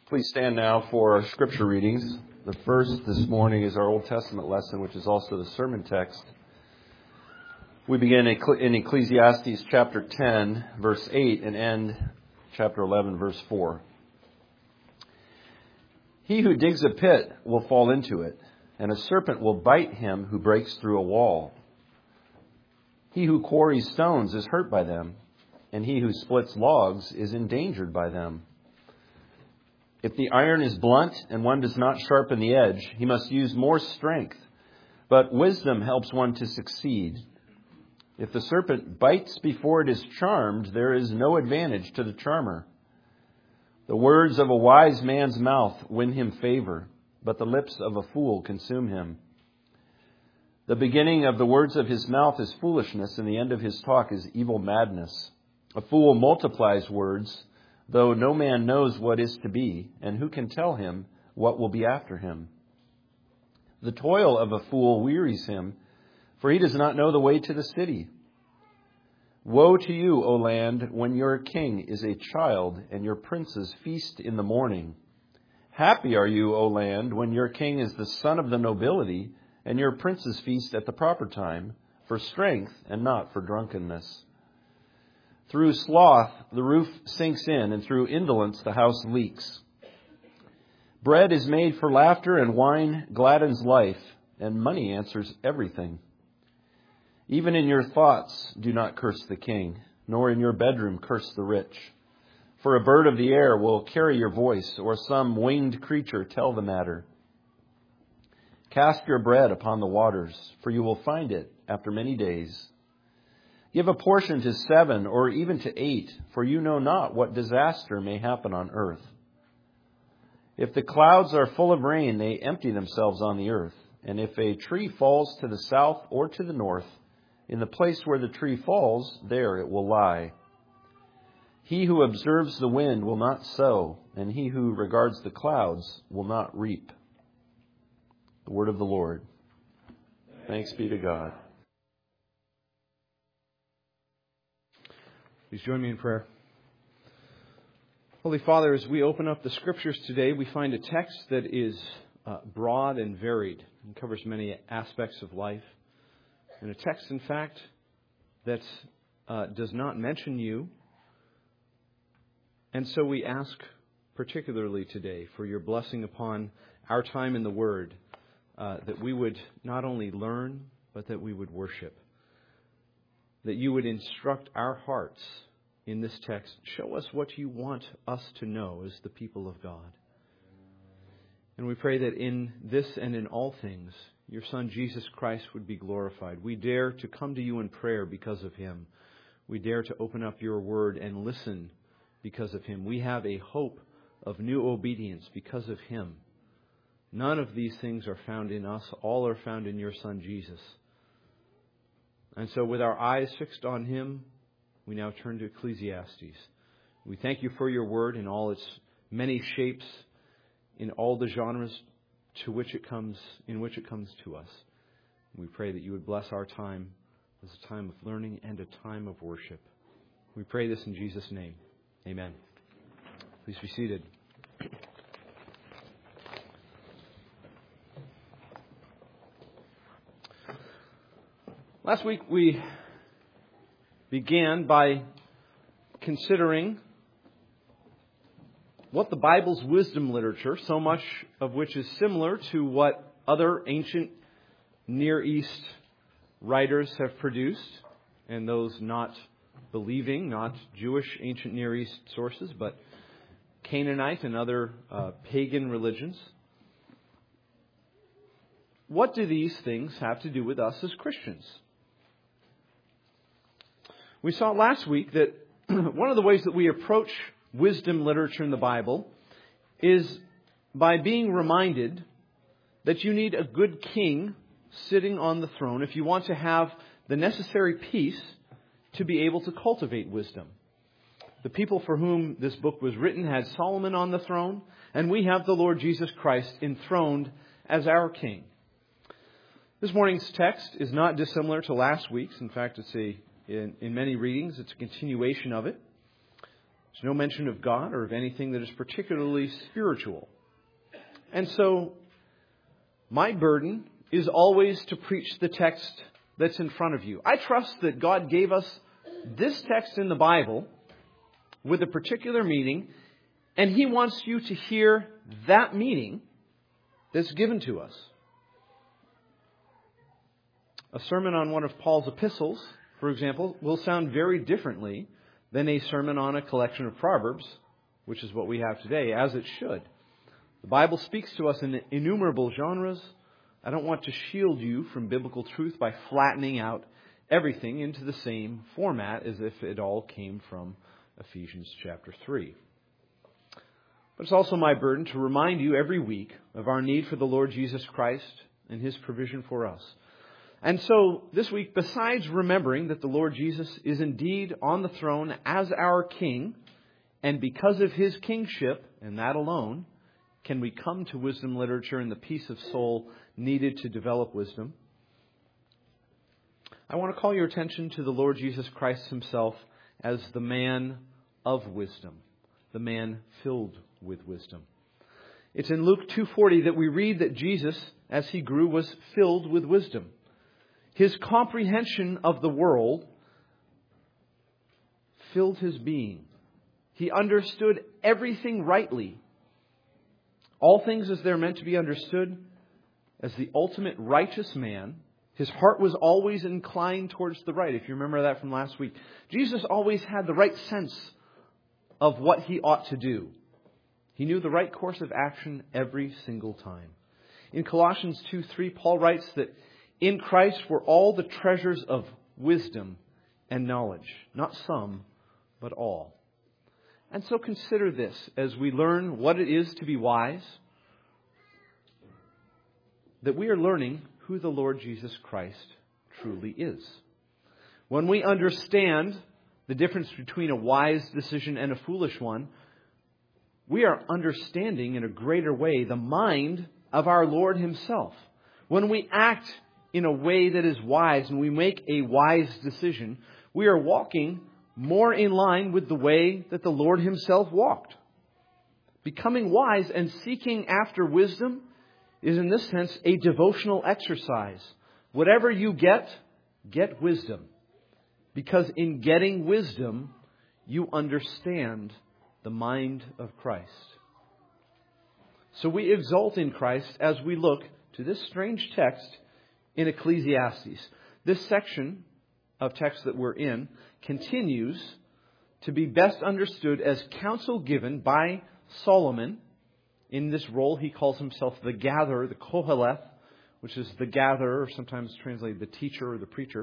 Please stand now for our scripture readings. The first this morning is our Old Testament lesson, which is also the sermon text. We begin in Ecclesiastes chapter 10, verse 8, and end chapter 11, verse 4. He who digs a pit will fall into it, and a serpent will bite him who breaks through a wall. He who quarries stones is hurt by them, and he who splits logs is endangered by them. If the iron is blunt and one does not sharpen the edge, he must use more strength. But wisdom helps one to succeed. If the serpent bites before it is charmed, there is no advantage to the charmer. The words of a wise man's mouth win him favor, but the lips of a fool consume him. The beginning of the words of his mouth is foolishness, and the end of his talk is evil madness. A fool multiplies words, though no man knows what is to be, and who can tell him what will be after him? The toil of a fool wearies him, for he does not know the way to the city. Woe to you, O land, when your king is a child, and your princes feast in the morning. Happy are you, O land, when your king is the son of the nobility, and your princes feast at the proper time, for strength and not for drunkenness. Through sloth, the roof sinks in, and through indolence, the house leaks. Bread is made for laughter, and wine gladdens life, and money answers everything. Even in your thoughts, do not curse the king, nor in your bedroom curse the rich. For a bird of the air will carry your voice, or some winged creature tell the matter. Cast your bread upon the waters, for you will find it after many days. Give a portion to 7 or even to 8, for you know not what disaster may happen on earth. If the clouds are full of rain, they empty themselves on the earth. And if a tree falls to the south or to the north, in the place where the tree falls, there it will lie. He who observes the wind will not sow, and he who regards the clouds will not reap. The word of the Lord. Thanks be to God. Please join me in prayer. Holy Father, as we open up the Scriptures today, we find a text that is broad and varied and covers many aspects of life. And a text, in fact, that does not mention you. And so we ask particularly today for your blessing upon our time in the Word, that we would not only learn, but that we would worship. That you would instruct our hearts in this text. Show us what you want us to know as the people of God. And we pray that in this and in all things, your Son Jesus Christ would be glorified. We dare to come to you in prayer because of Him. We dare to open up your word and listen because of Him. We have a hope of new obedience because of Him. None of these things are found in us. All are found in your Son Jesus. And so with our eyes fixed on Him, we now turn to Ecclesiastes. We thank you for your word in all its many shapes, in all the genres in which it comes to us. We pray that you would bless our time as a time of learning and a time of worship. We pray this in Jesus' name. Amen. Please be seated. Last week we began by considering what the Bible's wisdom literature, so much of which is similar to what other ancient Near East writers have produced, and those not believing, not Jewish ancient Near East sources, but Canaanite and other pagan religions. What do these things have to do with us as Christians? We saw last week that one of the ways that we approach wisdom literature in the Bible is by being reminded that you need a good king sitting on the throne if you want to have the necessary peace to be able to cultivate wisdom. The people for whom this book was written had Solomon on the throne, and we have the Lord Jesus Christ enthroned as our king. This morning's text is not dissimilar to last week's. In fact, in many readings, it's a continuation of it. There's no mention of God or of anything that is particularly spiritual. And so, my burden is always to preach the text that's in front of you. I trust that God gave us this text in the Bible with a particular meaning, and He wants you to hear that meaning that's given to us. A sermon on one of Paul's epistles, for example, will sound very differently than a sermon on a collection of Proverbs, which is what we have today, as it should. The Bible speaks to us in innumerable genres. I don't want to shield you from biblical truth by flattening out everything into the same format as if it all came from Ephesians chapter 3. But it's also my burden to remind you every week of our need for the Lord Jesus Christ and His provision for us. And so this week, besides remembering that the Lord Jesus is indeed on the throne as our King, and because of His kingship, and that alone, can we come to wisdom literature and the peace of soul needed to develop wisdom, I want to call your attention to the Lord Jesus Christ Himself as the man of wisdom, the man filled with wisdom. It's in Luke 2:40 that we read that Jesus, as He grew, was filled with wisdom. His comprehension of the world filled His being. He understood everything rightly. All things as they're meant to be understood. As the ultimate righteous man, His heart was always inclined towards the right. If you remember that from last week. Jesus always had the right sense of what He ought to do. He knew the right course of action every single time. In Colossians 2:3, Paul writes that in Christ were all the treasures of wisdom and knowledge. Not some, but all. And so consider this as we learn what it is to be wise, that we are learning who the Lord Jesus Christ truly is. When we understand the difference between a wise decision and a foolish one, we are understanding in a greater way the mind of our Lord Himself. When we act in a way that is wise and we make a wise decision, we are walking more in line with the way that the Lord Himself walked. Becoming wise and seeking after wisdom is in this sense a devotional exercise. Whatever you get wisdom. Because in getting wisdom, you understand the mind of Christ. So we exult in Christ as we look to this strange text in Ecclesiastes. This section of text that we're in continues to be best understood as counsel given by Solomon. In this role, he calls himself the gatherer, the Koheleth, which is the gatherer, or sometimes translated the teacher or the preacher.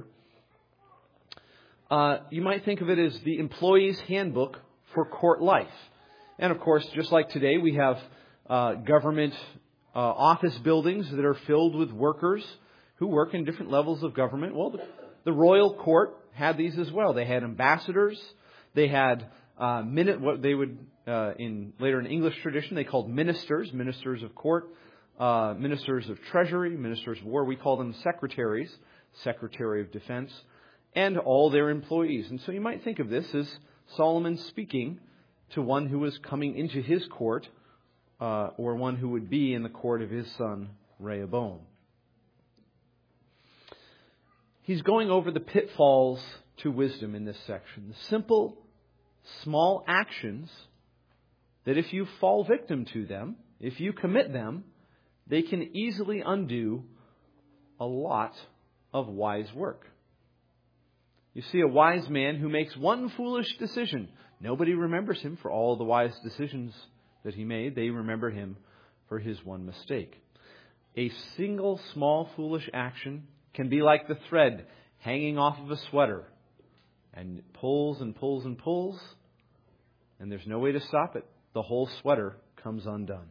You might think of it as the employee's handbook for court life. And of course, just like today, we have government office buildings that are filled with workers who work in different levels of government. Well, the royal court had these as well. They had ambassadors. They had what they would later in English tradition they called ministers of court, ministers of treasury, ministers of war. We call them secretaries, secretary of defense, and all their employees. And so you might think of this as Solomon speaking to one who was coming into his court, or one who would be in the court of his son Rehoboam. He's going over the pitfalls to wisdom in this section. The simple, small actions that if you fall victim to them, if you commit them, they can easily undo a lot of wise work. You see a wise man who makes one foolish decision. Nobody remembers him for all the wise decisions that he made. They remember him for his one mistake. A single small foolish action can be like the thread hanging off of a sweater. And it pulls and pulls and pulls. And there's no way to stop it. The whole sweater comes undone.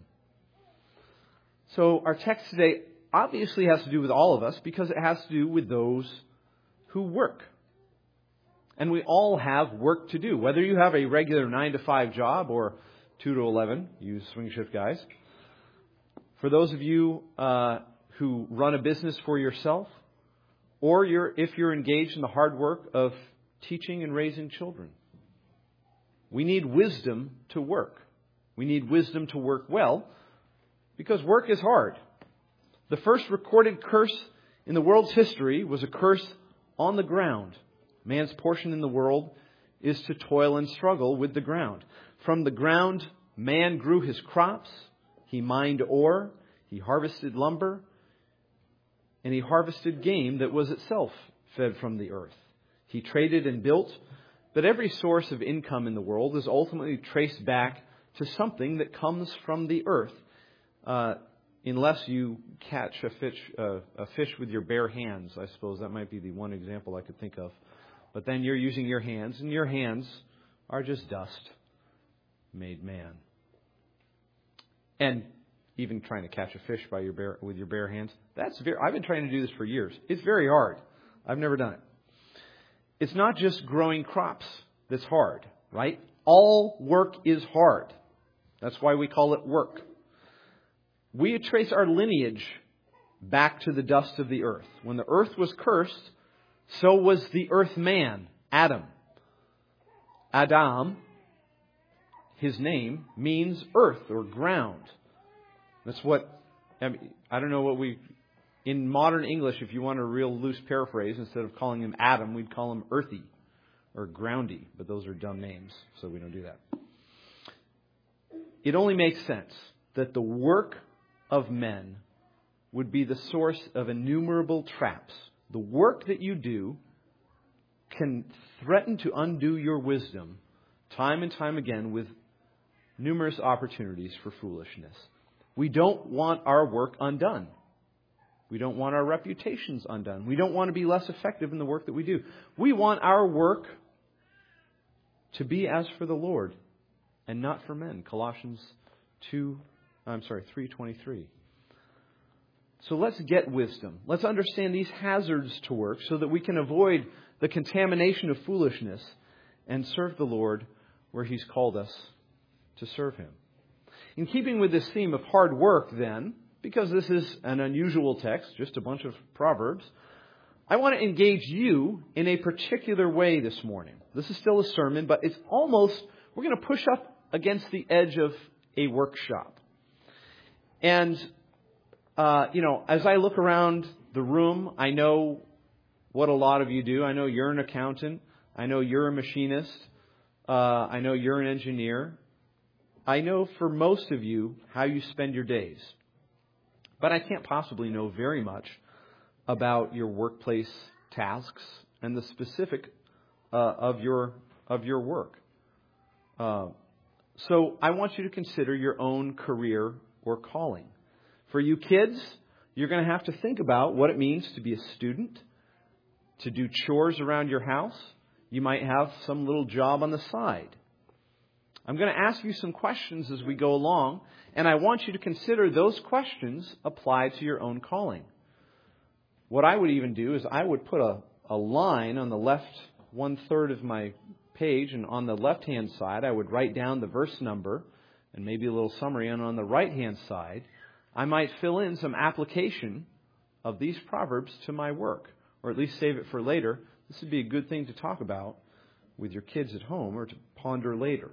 So our text today obviously has to do with all of us because it has to do with those who work. And we all have work to do. Whether you have a regular 9-to-5 job or 2 to 11, you swing shift guys. For those of you who run a business for yourself, or if you're engaged in the hard work of teaching and raising children. We need wisdom to work. We need wisdom to work well because work is hard. The first recorded curse in the world's history was a curse on the ground. Man's portion in the world is to toil and struggle with the ground. From the ground, man grew his crops. He mined ore. He harvested lumber. And he harvested game that was itself fed from the earth. He traded and built. But every source of income in the world is ultimately traced back to something that comes from the earth. Unless you catch a fish with your bare hands, I suppose that might be the one example I could think of. But then you're using your hands, and your hands are just dust made man. And even trying to catch a fish with your bare hands, I've been trying to do this for years. It's very hard. I've never done it. It's not just growing crops that's hard, right? All work is hard. That's why we call it work. We trace our lineage back to the dust of the earth. When the earth was cursed, so was the earth man, Adam. Adam, his name, means earth or ground. That's what, I don't know what in modern English, if you want a real loose paraphrase, instead of calling him Adam, we'd call him earthy or groundy. But those are dumb names, so we don't do that. It only makes sense that the work of men would be the source of innumerable traps. The work that you do can threaten to undo your wisdom time and time again with numerous opportunities for foolishness. We don't want our work undone. We don't want our reputations undone. We don't want to be less effective in the work that we do. We want our work to be as for the Lord and not for men. Colossians 3:23. So let's get wisdom. Let's understand these hazards to work so that we can avoid the contamination of foolishness and serve the Lord where He's called us to serve Him. In keeping with this theme of hard work, then, because this is an unusual text, just a bunch of Proverbs, I want to engage you in a particular way this morning. This is still a sermon, but it's almost, we're going to push up against the edge of a workshop. And, as I look around the room, I know what a lot of you do. I know you're an accountant. I know you're a machinist. I know you're an engineer. I know for most of you how you spend your days. But I can't possibly know very much about your workplace tasks and the specific of your work. So I want you to consider your own career or calling. For you kids, you're going to have to think about what it means to be a student, to do chores around your house. You might have some little job on the side. I'm going to ask you some questions as we go along, and I want you to consider those questions applied to your own calling. What I would even do is I would put a line on the left 1/3 of my page, and on the left-hand side, I would write down the verse number and maybe a little summary, and on the right-hand side, I might fill in some application of these Proverbs to my work, or at least save it for later. This would be a good thing to talk about with your kids at home or to ponder later.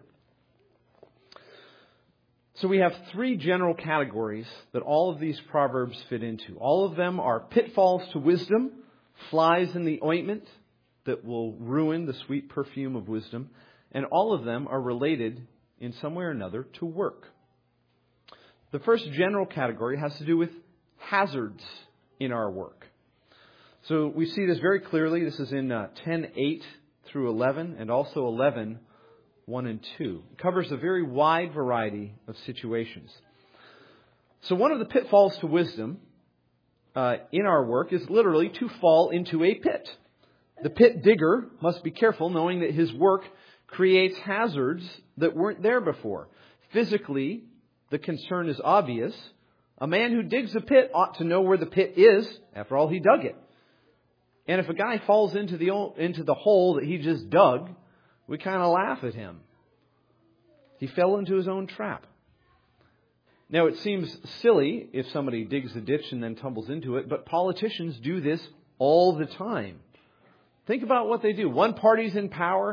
So we have 3 general categories that all of these Proverbs fit into. All of them are pitfalls to wisdom, flies in the ointment that will ruin the sweet perfume of wisdom, and all of them are related in some way or another to work. The first general category has to do with hazards in our work. So we see this very clearly. This is in 10:8 through 11 and also 11:1 and 2. It covers a very wide variety of situations. So one of the pitfalls to wisdom in our work is literally to fall into a pit. The pit digger must be careful knowing that his work creates hazards that weren't there before. Physically, the concern is obvious. A man who digs a pit ought to know where the pit is. After all, he dug it. And if a guy falls into the hole that he just dug, we kind of laugh at him. He fell into his own trap. Now, it seems silly if somebody digs a ditch and then tumbles into it, but politicians do this all the time. Think about what they do. One party's in power,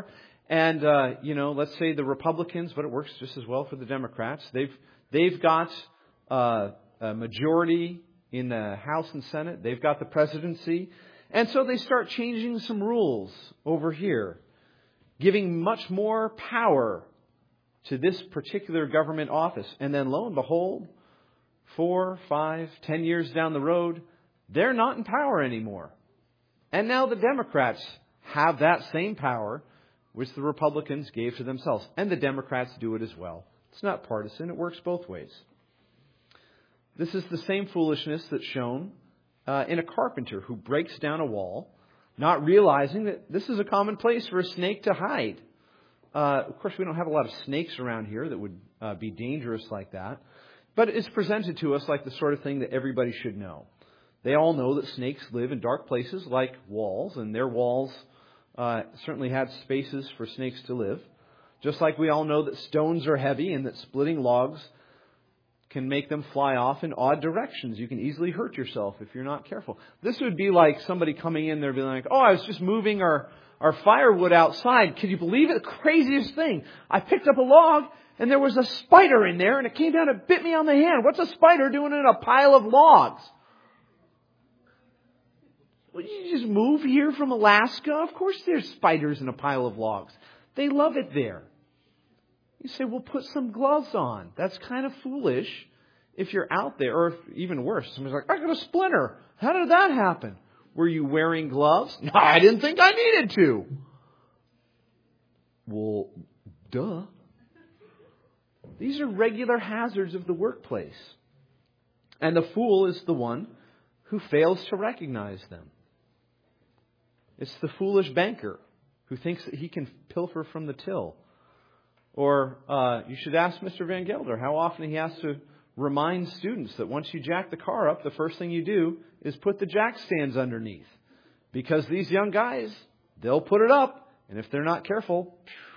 And, let's say the Republicans, but it works just as well for the Democrats. They've got a majority in the House and Senate. They've got the presidency. And so they start changing some rules over here, giving much more power to this particular government office. And then lo and behold, 4, 5, 10 years down the road, they're not in power anymore. And now the Democrats have that same power which the Republicans gave to themselves. And the Democrats do it as well. It's not partisan. It works both ways. This is the same foolishness that's shown in a carpenter who breaks down a wall, not realizing that this is a common place for a snake to hide. Of course, we don't have a lot of snakes around here that would be dangerous like that. But it's presented to us like the sort of thing that everybody should know. They all know that snakes live in dark places like walls, and their walls certainly had spaces for snakes to live. Just like we all know that stones are heavy and that splitting logs can make them fly off in odd directions. You can easily hurt yourself if you're not careful. This would be like somebody coming in there being like, oh, I was just moving our firewood outside. Can you believe it? The craziest thing. I picked up a log and there was a spider in there and it came down and bit me on the hand. What's a spider doing in a pile of logs? Well, you just move here from Alaska? Of course there's spiders in a pile of logs. They love it there. You say, well, put some gloves on. That's kind of foolish if you're out there. Or if, even worse, somebody's like, I got a splinter. How did that happen? Were you wearing gloves? No, I didn't think I needed to. Well, duh. These are regular hazards of the workplace. And the fool is the one who fails to recognize them. It's the foolish banker who thinks that he can pilfer from the till. Or you should ask Mr. Van Gelder how often he has to remind students that once you jack the car up, the first thing you do is put the jack stands underneath. Because these young guys, they'll put it up, and if they're not careful,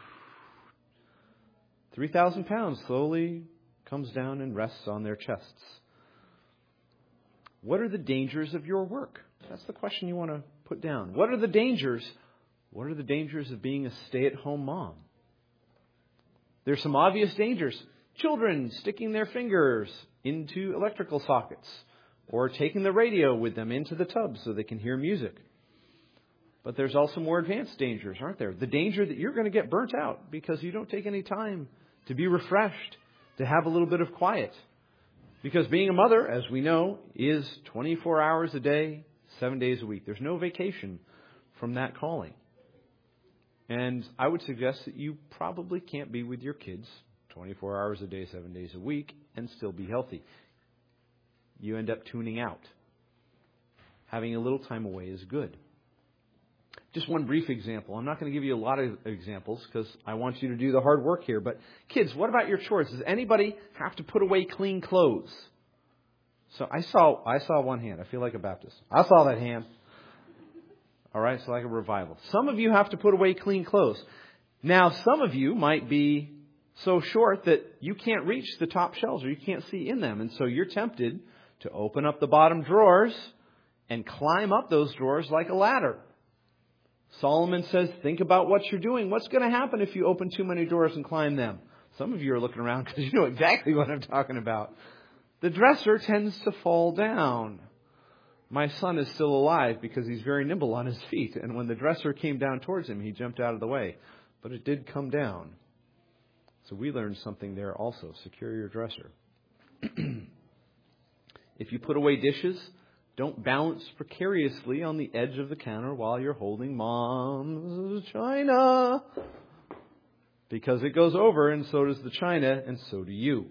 3,000 pounds slowly comes down and rests on their chests. What are the dangers of your work? That's the question you want to put down. What are the dangers? What are the dangers of being a stay-at-home mom? There's some obvious dangers. Children sticking their fingers into electrical sockets or taking the radio with them into the tub so they can hear music. But there's also more advanced dangers, aren't there? The danger that you're going to get burnt out because you don't take any time to be refreshed, to have a little bit of quiet. Because being a mother, as we know, is 24 hours a day, 7 days a week. There's no vacation from that calling. And I would suggest that you probably can't be with your kids 24 hours a day, 7 days a week, and still be healthy. You end up tuning out. Having a little time away is good. Just one brief example. I'm not going to give you a lot of examples because I want you to do the hard work here. But kids, what about your chores? Does anybody have to put away clean clothes? So I saw one hand. I feel like a Baptist. I saw that hand. All right, so like a revival. Some of you have to put away clean clothes. Now, some of you might be so short that you can't reach the top shelves or you can't see in them. And so you're tempted to open up the bottom drawers and climb up those drawers like a ladder. Solomon says, think about what you're doing. What's going to happen if you open too many drawers and climb them? Some of you are looking around because you know exactly what I'm talking about. The dresser tends to fall down. My son is still alive because he's very nimble on his feet. And when the dresser came down towards him, he jumped out of the way. But it did come down. So we learned something there also. Secure your dresser. If you put away dishes, don't balance precariously on the edge of the counter while you're holding Mom's china. Because it goes over and so does the china and so do you.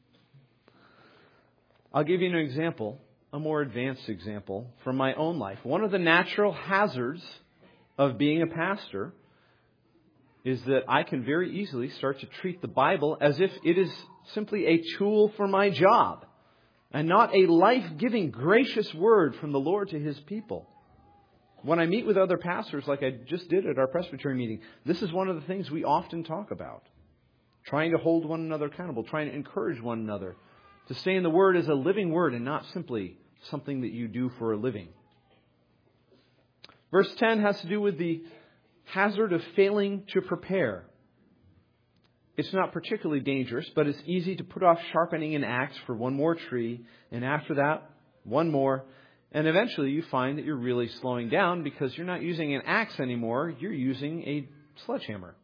I'll give you an example. A more advanced example from my own life. One of the natural hazards of being a pastor is that I can very easily start to treat the Bible as if it is simply a tool for my job and not a life-giving, gracious word from the Lord to His people. When I meet with other pastors, like I just did at our Presbyterian meeting, this is one of the things we often talk about. Trying to hold one another accountable, trying to encourage one another to stay in the Word as a living Word and not simply something that you do for a living. Verse 10 has to do with the hazard of failing to prepare. It's not particularly dangerous, but it's easy to put off sharpening an axe for one more tree, and after that, one more. And eventually you find that you're really slowing down because you're not using an axe anymore, you're using a sledgehammer.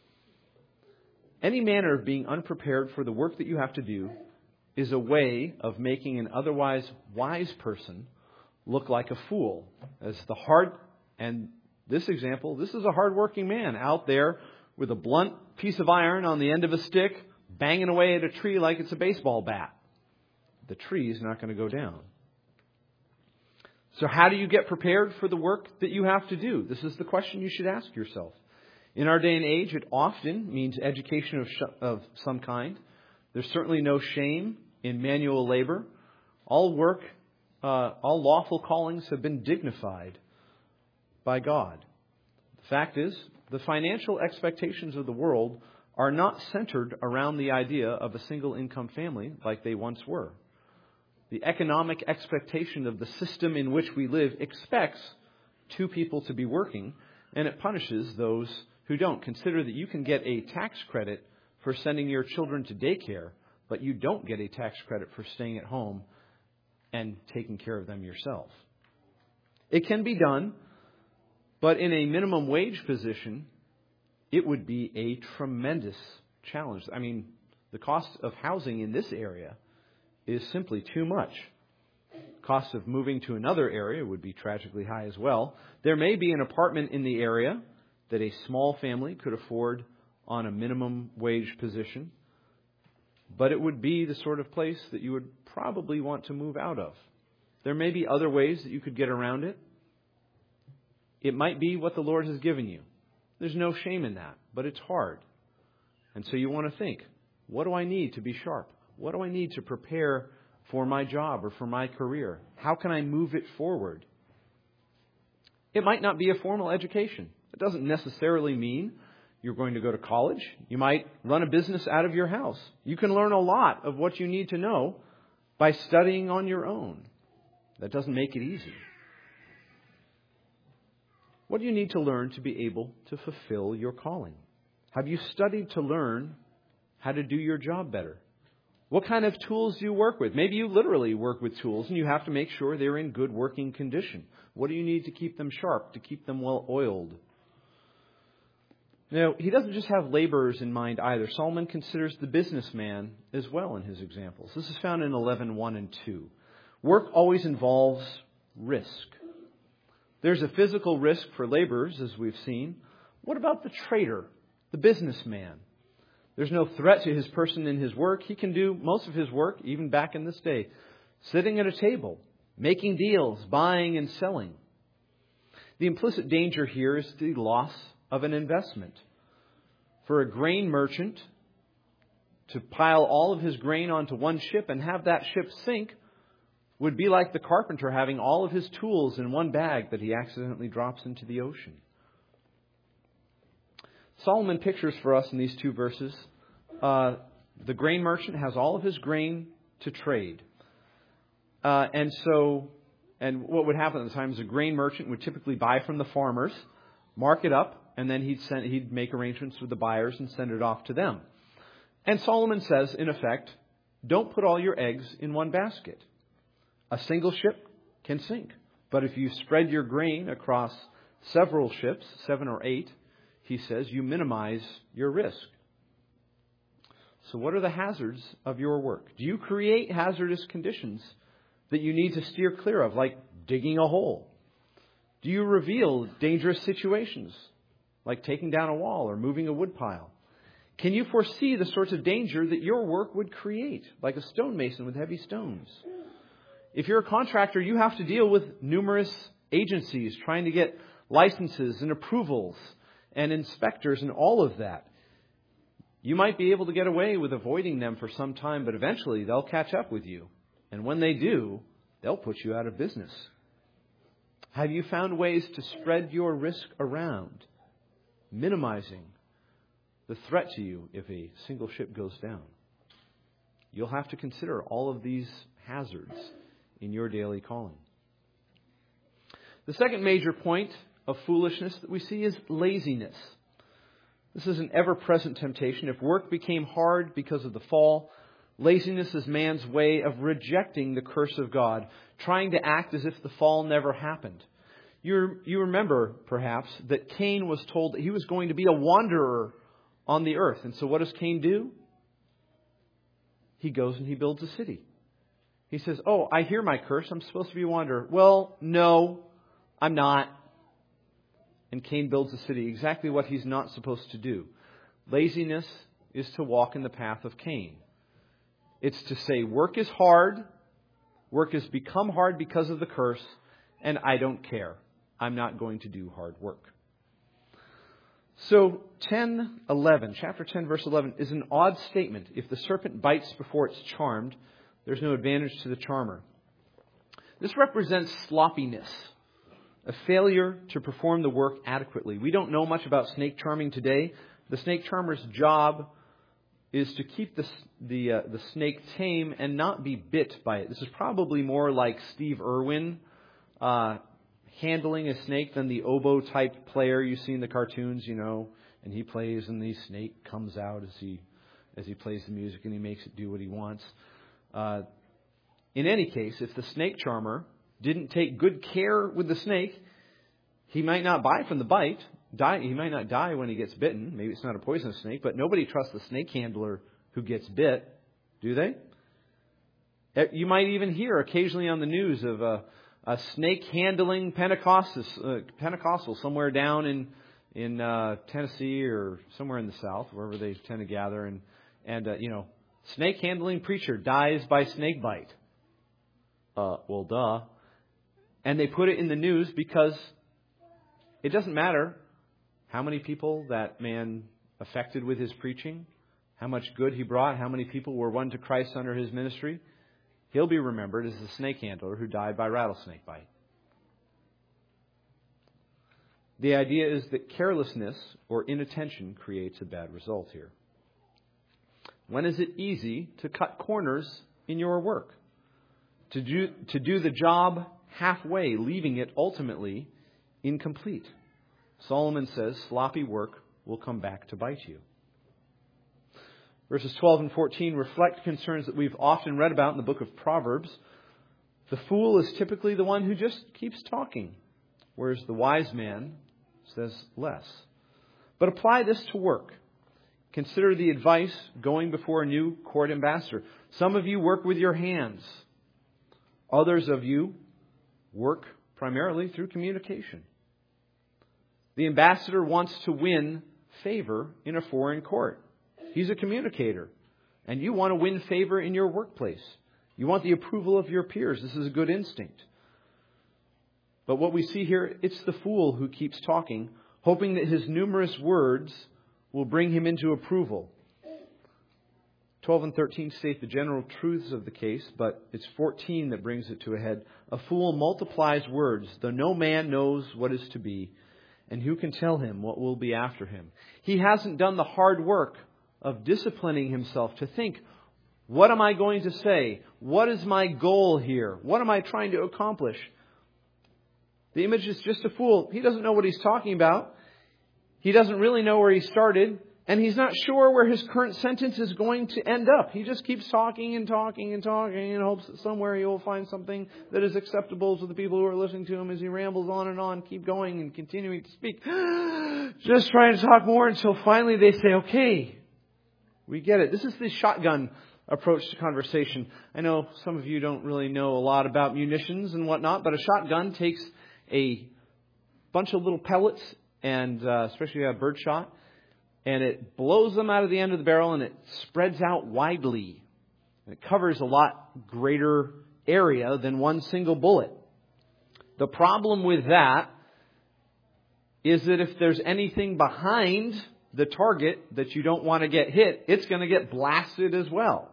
Any manner of being unprepared for the work that you have to do is a way of making an otherwise wise person look like a fool. And this example, this is a hardworking man out there with a blunt piece of iron on the end of a stick, banging away at a tree like it's a baseball bat. The tree is not going to go down. So how do you get prepared for the work that you have to do? This is the question you should ask yourself. In our day and age, it often means education of some kind. There's certainly no shame in manual labor. All work, all lawful callings have been dignified by God. The fact is, the financial expectations of the world are not centered around the idea of a single income family like they once were. The economic expectation of the system in which we live expects two people to be working, and it punishes those who don't. Consider that you can get a tax credit for sending your children to daycare, but you don't get a tax credit for staying at home and taking care of them yourself. It can be done, but in a minimum wage position, it would be a tremendous challenge. I mean, the cost of housing in this area is simply too much. Cost of moving to another area would be tragically high as well. There may be an apartment in the area that a small family could afford on a minimum wage position, but it would be the sort of place that you would probably want to move out of. There may be other ways that you could get around it. It might be what the Lord has given you. There's no shame in that, but it's hard. And so you want to think, what do I need to be sharp? What do I need to prepare for my job or for my career? How can I move it forward? It might not be a formal education. It doesn't necessarily mean you're going to go to college. You might run a business out of your house. You can learn a lot of what you need to know by studying on your own. That doesn't make it easy. What do you need to learn to be able to fulfill your calling? Have you studied to learn how to do your job better? What kind of tools do you work with? Maybe you literally work with tools and you have to make sure they're in good working condition. What do you need to keep them sharp, to keep them well oiled? Now, he doesn't just have laborers in mind either. Solomon considers the businessman as well in his examples. This is found in 11:1 and 2. Work always involves risk. There's a physical risk for laborers, as we've seen. What about the trader, the businessman? There's no threat to his person in his work. He can do most of his work, even back in this day, sitting at a table, making deals, buying and selling. The implicit danger here is the loss of an investment. For a grain merchant to pile all of his grain onto one ship and have that ship sink would be like the carpenter having all of his tools in one bag that he accidentally drops into the ocean. Solomon pictures for us in these two verses, the grain merchant has all of his grain to trade. And what would happen at the time is a grain merchant would typically buy from the farmers, mark it up, and then he'd make arrangements with the buyers and send it off to them. And Solomon says, in effect, don't put all your eggs in one basket. A single ship can sink. But if you spread your grain across several ships, 7 or 8, he says, you minimize your risk. So what are the hazards of your work? Do you create hazardous conditions that you need to steer clear of, like digging a hole? Do you reveal dangerous situations, like taking down a wall or moving a woodpile? Can you foresee the sorts of danger that your work would create, like a stonemason with heavy stones? If you're a contractor, you have to deal with numerous agencies trying to get licenses and approvals and inspectors and all of that. You might be able to get away with avoiding them for some time, but eventually they'll catch up with you. And when they do, they'll put you out of business. Have you found ways to spread your risk around, minimizing the threat to you if a single ship goes down? You'll have to consider all of these hazards in your daily calling. The second major point of foolishness that we see is laziness. This is an ever-present temptation. If work became hard because of the fall, laziness is man's way of rejecting the curse of God, trying to act as if the fall never happened. You remember, perhaps, that Cain was told that he was going to be a wanderer on the earth. And so what does Cain do? He goes and he builds a city. He says, "Oh, I hear my curse. I'm supposed to be a wanderer." "Well, no, I'm not." And Cain builds a city, exactly what he's not supposed to do. Laziness is to walk in the path of Cain. It's to say, work is hard, work has become hard because of the curse, and I don't care. I'm not going to do hard work. So chapter 10, verse 11, is an odd statement. If the serpent bites before it's charmed, there's no advantage to the charmer. This represents sloppiness, a failure to perform the work adequately. We don't know much about snake charming today. The snake charmer's job is to keep the snake tame and not be bit by it. This is probably more like Steve Irwin handling a snake than the oboe-type player you see in the cartoons, and he plays and the snake comes out as he plays the music and he makes it do what he wants. In any case, if the snake charmer didn't take good care with the snake, he might not die from the bite. He might not die when he gets bitten. Maybe it's not a poisonous snake, but nobody trusts the snake handler who gets bit, do they? You might even hear occasionally on the news of a snake handling Pentecostal somewhere down in Tennessee or somewhere in the South, wherever they tend to gather, and snake handling preacher dies by snake bite. Well, duh. And they put it in the news because it doesn't matter how many people that man affected with his preaching, how much good he brought, how many people were won to Christ under his ministry. He'll be remembered as the snake handler who died by rattlesnake bite. The idea is that carelessness or inattention creates a bad result here. When is it easy to cut corners in your work? To do the job halfway, leaving it ultimately incomplete. Solomon says sloppy work will come back to bite you. Verses 12 and 14 reflect concerns that we've often read about in the book of Proverbs. The fool is typically the one who just keeps talking, whereas the wise man says less. But apply this to work. Consider the advice going before a new court ambassador. Some of you work with your hands. Others of you work primarily through communication. The ambassador wants to win favor in a foreign court. He's a communicator. And you want to win favor in your workplace. You want the approval of your peers. This is a good instinct. But what we see here, it's the fool who keeps talking, hoping that his numerous words will bring him into approval. 12 and 13 state the general truths of the case, but it's 14 that brings it to a head. A fool multiplies words, though no man knows what is to be, and who can tell him what will be after him? He hasn't done the hard work of disciplining himself to think, what am I going to say? What is my goal here? What am I trying to accomplish? The image is just a fool. He doesn't know what he's talking about. He doesn't really know where he started. And he's not sure where his current sentence is going to end up. He just keeps talking and talking and talking in hopes that somewhere he will find something that is acceptable to the people who are listening to him as he rambles on and on, keep going and continuing to speak. Just trying to talk more until finally they say, okay, we get it. This is the shotgun approach to conversation. I know some of you don't really know a lot about munitions and whatnot, but a shotgun takes a bunch of little pellets and especially a birdshot, and it blows them out of the end of the barrel and it spreads out widely. And it covers a lot greater area than one single bullet. The problem with that is that if there's anything behind the target that you don't want to get hit, it's going to get blasted as well.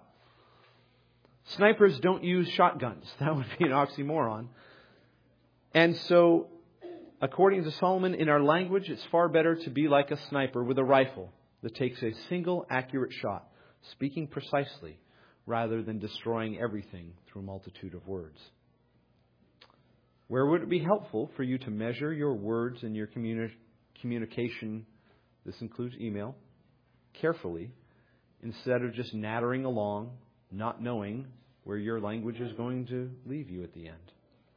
Snipers don't use shotguns. That would be an oxymoron. And so, according to Solomon, in our language, it's far better to be like a sniper with a rifle that takes a single accurate shot, speaking precisely, rather than destroying everything through a multitude of words. Where would it be helpful for you to measure your words and your communication, this includes email, carefully, instead of just nattering along, not knowing where your language is going to leave you at the end?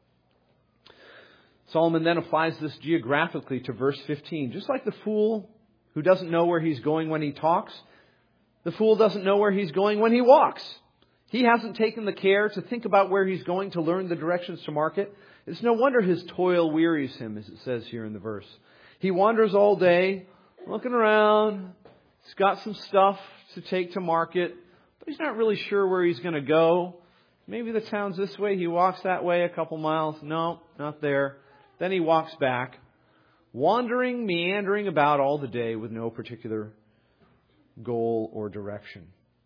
Solomon then applies this geographically to verse 15. Just like the fool who doesn't know where he's going when he talks, the fool doesn't know where he's going when he walks. He hasn't taken the care to think about where he's going to learn the directions to market. It's no wonder his toil wearies him, as it says here in the verse. He wanders all day, looking around. He's got some stuff to take to market, but he's not really sure where he's going to go. Maybe the town's this way. He walks that way a couple miles. No, not there. Then he walks back, wandering, meandering about all the day with no particular goal or direction.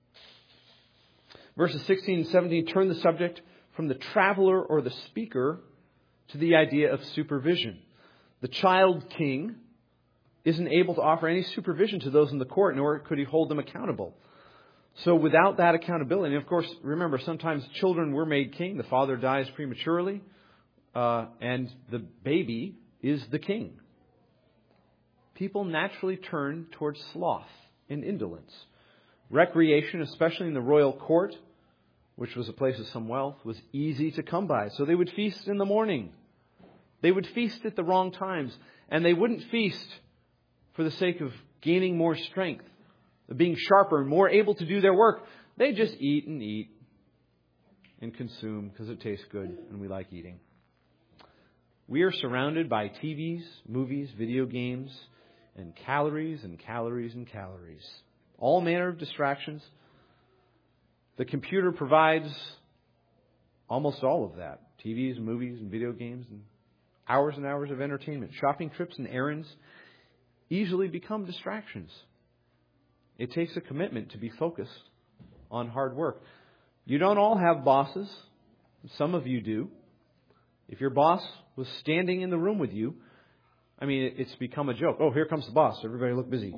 Verses 16 and 17 turn the subject from the traveler or the speaker to the idea of supervision. The child king isn't able to offer any supervision to those in the court, nor could he hold them accountable. So without that accountability, and of course, remember, sometimes children were made king. The father dies prematurely, and the baby is the king. People naturally turn towards sloth and indolence. Recreation, especially in the royal court, which was a place of some wealth, was easy to come by. So they would feast in the morning. They would feast at the wrong times. And they wouldn't feast for the sake of gaining more strength, of being sharper and more able to do their work. They just eat and consume because it tastes good and we like eating. We are surrounded by TVs, movies, video games, and calories and calories and calories. All manner of distractions. The computer provides almost all of that. TVs, movies, and video games, and hours of entertainment. Shopping trips and errands easily become distractions. It takes a commitment to be focused on hard work. You don't all have bosses. Some of you do. If your boss was standing in the room with you, it's become a joke. Oh, here comes the boss. Everybody look busy.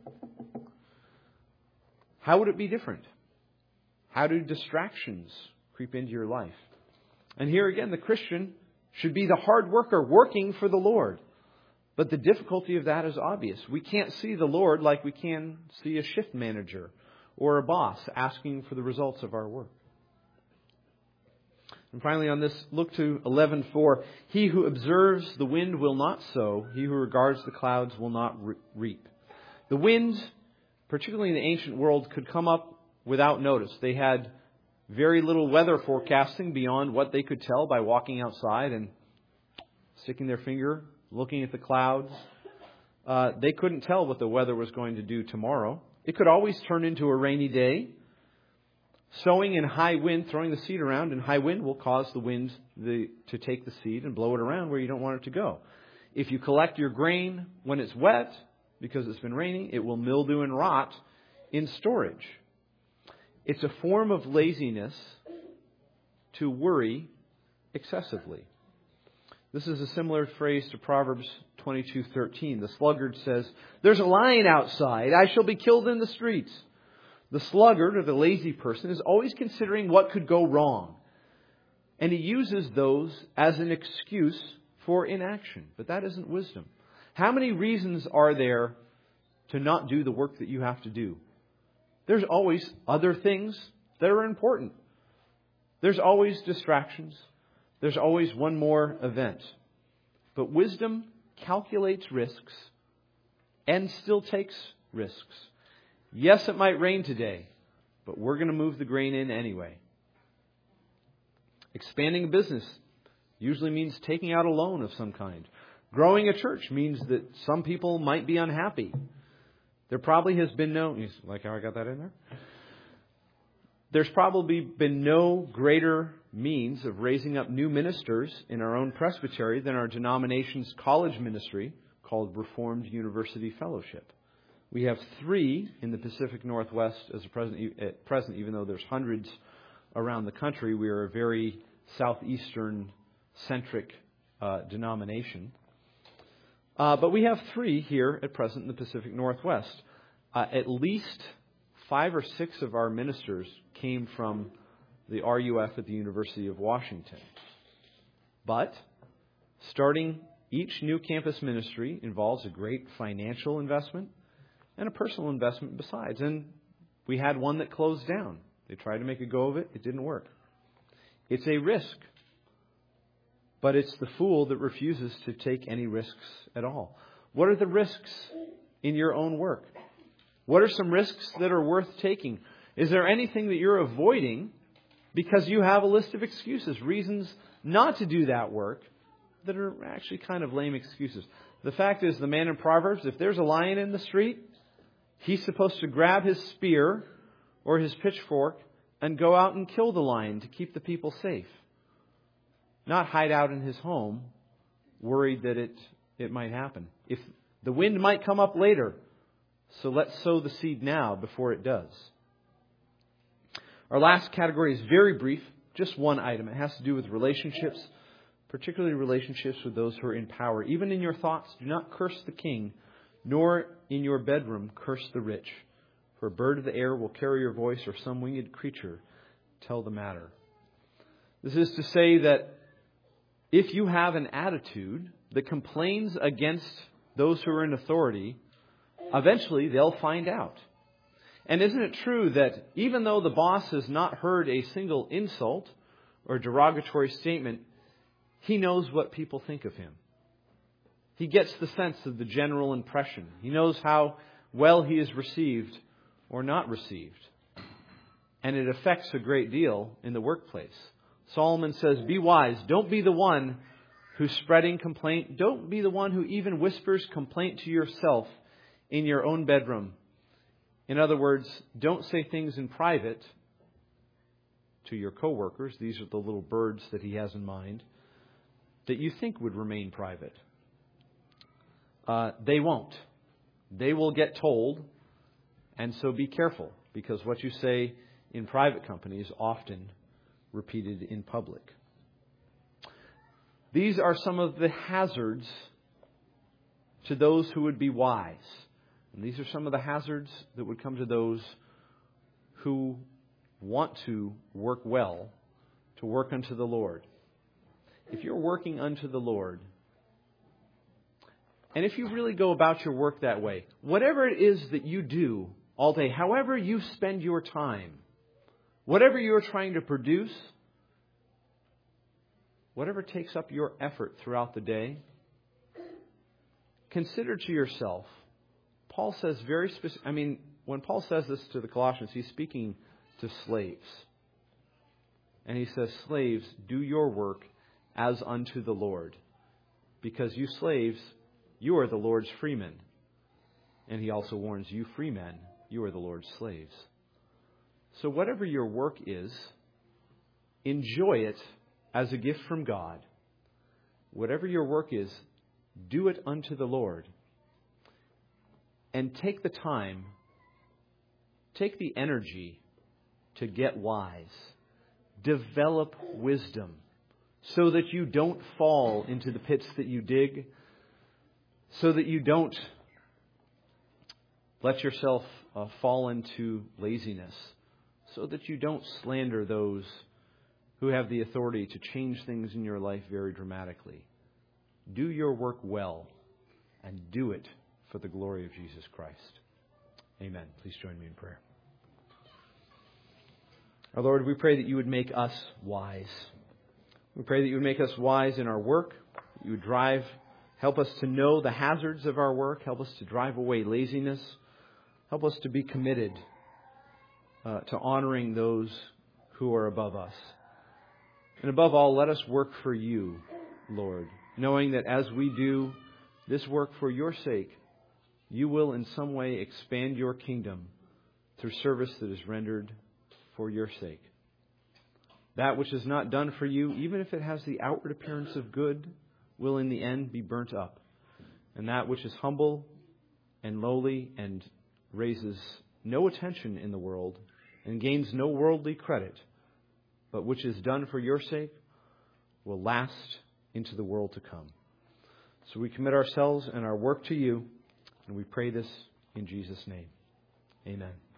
How would it be different? How do distractions creep into your life? And here again, the Christian should be the hard worker working for the Lord. But the difficulty of that is obvious. We can't see the Lord like we can see a shift manager or a boss asking for the results of our work. And finally on this, look to 11:4. He who observes the wind will not sow. He who regards the clouds will not reap. The wind, particularly in the ancient world, could come up without notice. They had very little weather forecasting beyond what they could tell by walking outside and sticking their finger, looking at the clouds. They couldn't tell what the weather was going to do tomorrow. It could always turn into a rainy day. Sowing in high wind, throwing the seed around in high wind will cause the wind to take the seed and blow it around where you don't want it to go. If you collect your grain when it's wet, because it's been raining, it will mildew and rot in storage. It's a form of laziness to worry excessively. This is a similar phrase to Proverbs 22:13. The sluggard says, "There's a lion outside. I shall be killed in the streets." The sluggard, or the lazy person, is always considering what could go wrong. And he uses those as an excuse for inaction. But that isn't wisdom. How many reasons are there to not do the work that you have to do? There's always other things that are important. There's always distractions. There's always one more event. But wisdom calculates risks and still takes risks. Yes, it might rain today, but we're going to move the grain in anyway. Expanding a business usually means taking out a loan of some kind. Growing a church means that some people might be unhappy. There probably has been you like how I got that in there? There's probably been no greater means of raising up new ministers in our own presbytery than our denomination's college ministry called Reformed University Fellowship. We have 3 in the Pacific Northwest at present, even though there's hundreds around the country. We are a very southeastern-centric denomination. But we have 3 here at present in the Pacific Northwest. At least 5 or 6 of our ministers came from the RUF at the University of Washington. But Starting each new campus ministry involves a great financial investment and a personal investment besides. And we had one that closed down. They tried to make a go of it. It didn't work. It's a risk. But it's the fool that refuses to take any risks at all. What are the risks in your own work? What are some risks that are worth taking? Is there anything that you're avoiding because you have a list of excuses, reasons not to do that work that are actually kind of lame excuses? The fact is, the man in Proverbs, if there's a lion in the street, he's supposed to grab his spear or his pitchfork and go out and kill the lion to keep the people safe. Not hide out in his home, worried that it might happen. If the wind might come up later, so let's sow the seed now before it does. Our last category is very brief, just one item. It has to do with relationships, particularly relationships with those who are in power. Even in your thoughts, do not curse the king, nor in your bedroom curse the rich. For a bird of the air will carry your voice, or some winged creature tell the matter. This is to say that if you have an attitude that complains against those who are in authority, eventually they'll find out. And isn't it true that even though the boss has not heard a single insult or derogatory statement, he knows what people think of him? He gets the sense of the general impression. He knows how well he is received or not received. And it affects a great deal in the workplace. Solomon says, be wise. Don't be the one who's spreading complaint. Don't be the one who even whispers complaint to yourself in your own bedroom. In other words, don't say things in private to your coworkers. These are the little birds that he has in mind, that you think would remain private. They won't. They will get told, and so be careful, because what you say in private company is often repeated in public. These are some of the hazards to those who would be wise. And these are some of the hazards that would come to those who want to work well, to work unto the Lord. If you're working unto the Lord, and if you really go about your work that way, whatever it is that you do all day, however you spend your time, whatever you're trying to produce, whatever takes up your effort throughout the day, consider to yourself. Paul says very specific. When Paul says this to the Colossians, he's speaking to slaves. And he says, slaves, do your work as unto the Lord. Because you slaves, you are the Lord's freemen. And he also warns you freemen, you are the Lord's slaves. So whatever your work is, enjoy it as a gift from God. Whatever your work is, do it unto the Lord. And take the time, take the energy to get wise. Develop wisdom so that you don't fall into the pits that you dig, so that you don't let yourself fall into laziness, so that you don't slander those who have the authority to change things in your life very dramatically. Do your work well and do it for the glory of Jesus Christ. Amen. Please join me in prayer. Our Lord, we pray that you would make us wise. We pray that you would make us wise in our work. You would help us to know the hazards of our work. Help us to drive away laziness. Help us to be committed to honoring those who are above us. And above all, let us work for you, Lord, knowing that as we do this work for your sake, you will in some way expand your kingdom through service that is rendered for your sake. That which is not done for you, even if it has the outward appearance of good, will in the end be burnt up. And that which is humble and lowly and raises no attention in the world and gains no worldly credit, but which is done for your sake, will last into the world to come. So we commit ourselves and our work to you, and we pray this in Jesus' name. Amen.